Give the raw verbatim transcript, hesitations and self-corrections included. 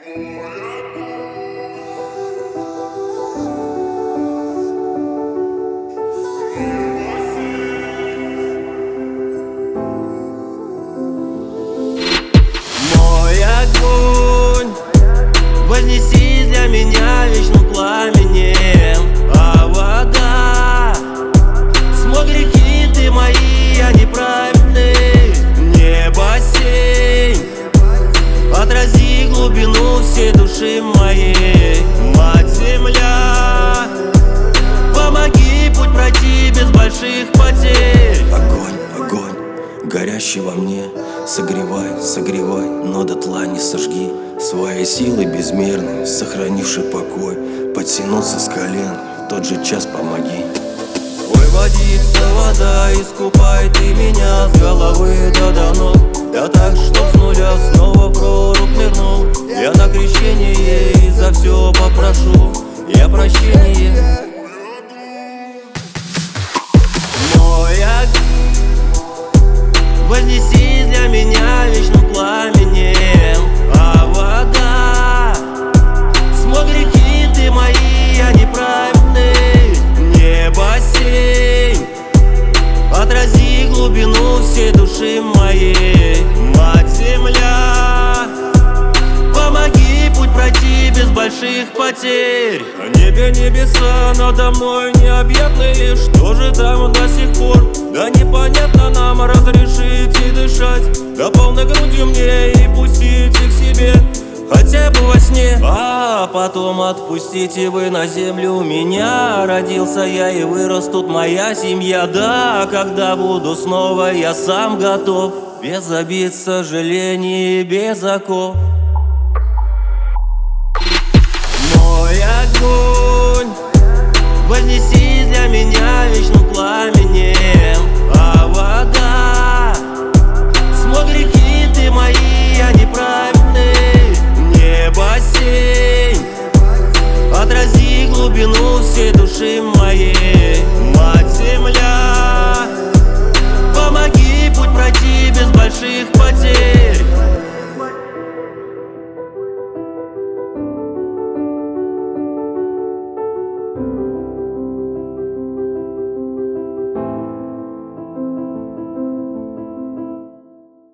Вознесись для меня вечным пламенем, а вода смой грехи ты мои, а неправедные. Не бассейн, отрази глубину всей души моей. Мать земля, помоги путь пройти без больших потерь. Огонь, огонь, горящий во мне, согревай, согревай, но дотла не сожги. Своей силой безмерной, сохранивший покой, подтянуться с колен, в тот же час помоги. Ой, водится вода, искупай ты меня с головы до до ног. Да так, чтоб с нуля снова в прорубь нырнул. Я на крещение и за все попрошу я прощение. Мой огонь, вознесись для меня вечным пламенем, а вода смой грехи ты мои, а неправедные. Не бассейн, отрази глубину всей души моей. Мать земля, помоги путь пройти без больших потерь. На небе небеса, надо мной необъятные. Что же там до сих пор? Да непонятно нам, разрешите дышать. Да полной грудью мне и пустите к себе, хотя бы во сне. А потом отпустите вы на землю меня. Родился я и вырос тут моя семья. Да, когда буду снова, я сам готов. Без обид, сожалений, без оков. Мой огонь, вознесись для меня вечным пламенем, а вода смой грехи ты мои, а неправедные. Не бассейн, отрази глубину всей души моей. Мать земля, помоги путь пройти без больших потерь.